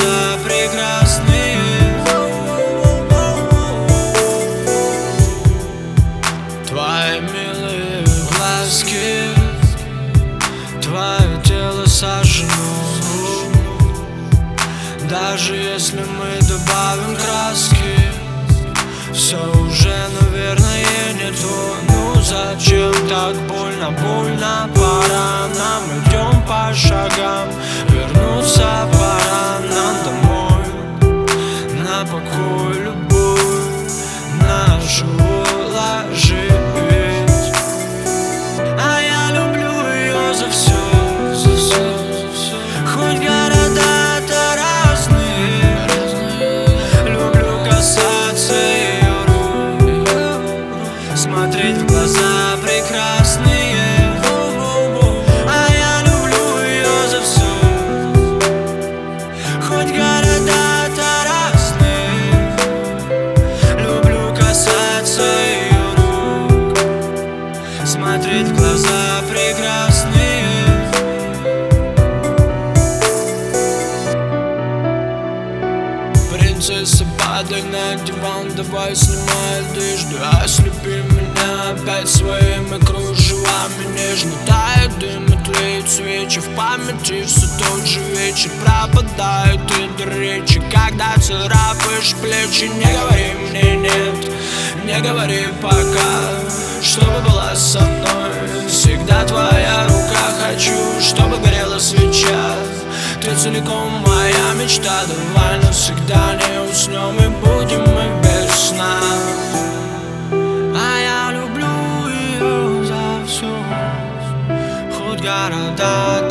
глаза прекрасные. Твои милые глазки, твое тело сожжено. Даже если мы добавим краски, все уже, наверное, не то. Ну зачем так больно, больно? Пора нам, идем по шагам. Вернуться пора нам домой, на покой любовь нашу уложить. А я люблю ее за все, хоть города-то разные. Люблю касаться ее рук, смотреть в глаза прекрасные. А я люблю ее за все, хоть города-то разные. Люблю касаться ее рук, смотреть в глаза прекрасные. Принцесса, падай на диван, давай снимай одежду, ослепи меня опять своими кружевами. Нежно тает дым и тлеют свечи, в памяти все тот же вечер. Пропадают и до речи, когда царапаешь плечи. Не говори мне нет, не говори пока, чтобы была со мной всегда твоя рука. Хочу, чтобы горела свеча, ты целиком моя мечта. Давай навсегда не уснем и будем мы без сна. А я люблю ее за все, хоть города